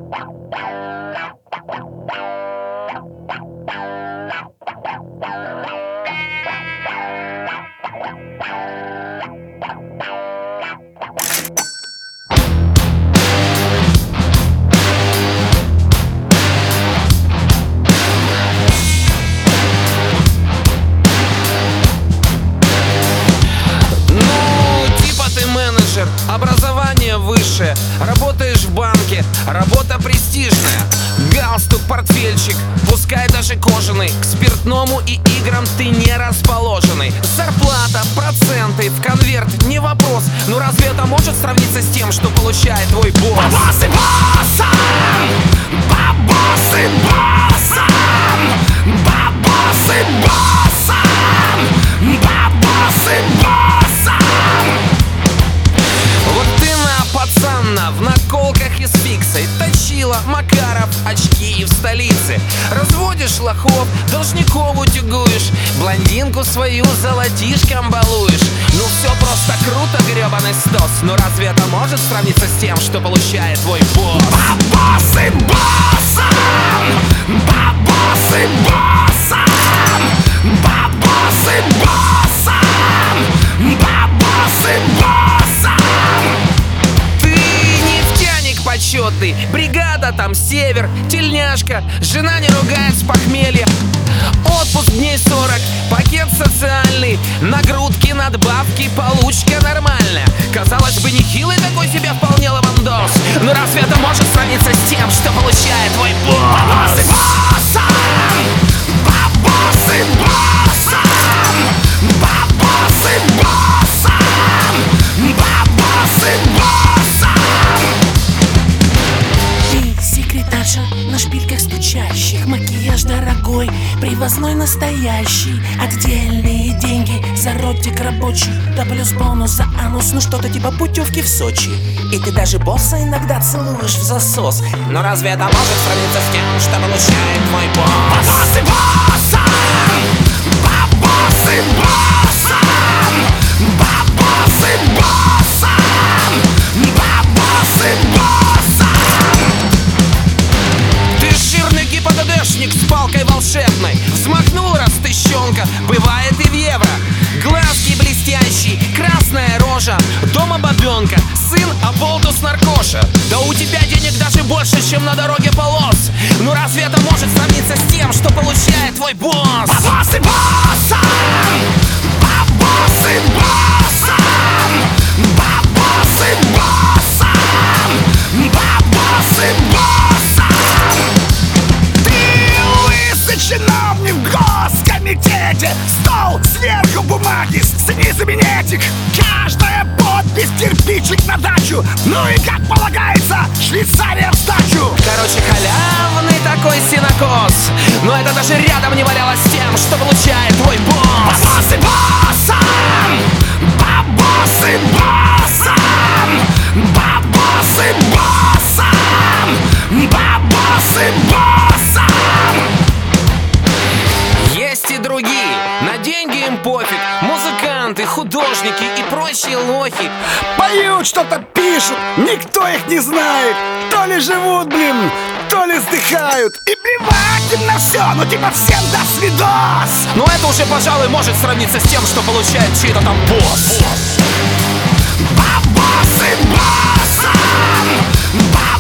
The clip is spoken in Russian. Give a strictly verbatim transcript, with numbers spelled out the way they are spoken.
Образование высшее, работаешь в банке, работа престижная. Галстук, портфельчик, пускай даже кожаный. К спиртному и играм ты не расположенный. Зарплата, проценты, в конверт, не вопрос. Ну разве это может сравниться с тем, что получает твой босс? Бабосы боссом! Бабосы боссом! Бабосы боссом! Бабосы боссом! Вот ты на, пацанна, в наколках и с фиксой. Точила, Макаров, очки и в столице. Разводишь лохов, должников утюгуешь. Блондинку свою золотишком балуешь. Ну все просто круто, гребаный стос. Но разве это может сравниться с тем, что получает твой босс? Бабосы боссом! Бабосы боссом! Бабосы боссом! Бабосы боссом! Почетный, бригада там север, тельняшка, жена не ругает с похмелья. Отпуск дней сорок, пакет социальный, нагрудки, надбавки, получка нормальная. Казалось бы, нехилый такой себе вполне лавандос. Но разве это может сравниться с тем, что получает твой босс? Бабосы боссом! Бабосы боссом! Бабосы боссом! Бабосы боссом! Секретарша на шпильках стучащих, макияж дорогой, привозной настоящий. Отдельные деньги за ротик рабочий, да плюс бонус за анус, ну что-то типа путевки в Сочи. И ты даже босса иногда целуешь в засос. Но разве это может сравниться с тем, что получает твой босс? Бабосы боссом! Бабосы боссом! Бабосы боссом! Бабосы боссом! ГИБДДшник с палкой волшебной. Взмахнул растыщенка, бывает и в евро. Глазки блестящие, красная рожа. Дома бабенка, сын оболтус наркоша. Да у тебя денег даже больше, чем на дороге полос. Ну разве это может сравниться с тем, что получает твой босс? Бабосы боссом! Бабосы боссом! Бабосы боссом! Бабосы боссом! Чиновник в госкомитете. Стол сверху бумаги, снизу минетик. Каждая подпись кирпичик на дачу. Ну и как полагается, Швейцария в сдачу. Короче, халявный такой синокос. Но это даже рядом не валялось с тем, что получает твой босс. Бабосы боссом! Бабосы боссом! Бабосы боссом! Бабосы боссом! Есть и другие, на деньги им пофиг. Музыканты, художники и прочие лохи. Поют, что-то пишут, никто их не знает. То ли живут, блин, то ли вздыхают. И плевать им на все, ну типа всем до свидос. Но это уже, пожалуй, может сравниться с тем, что получает чей-то там босс. Бабосы боссом!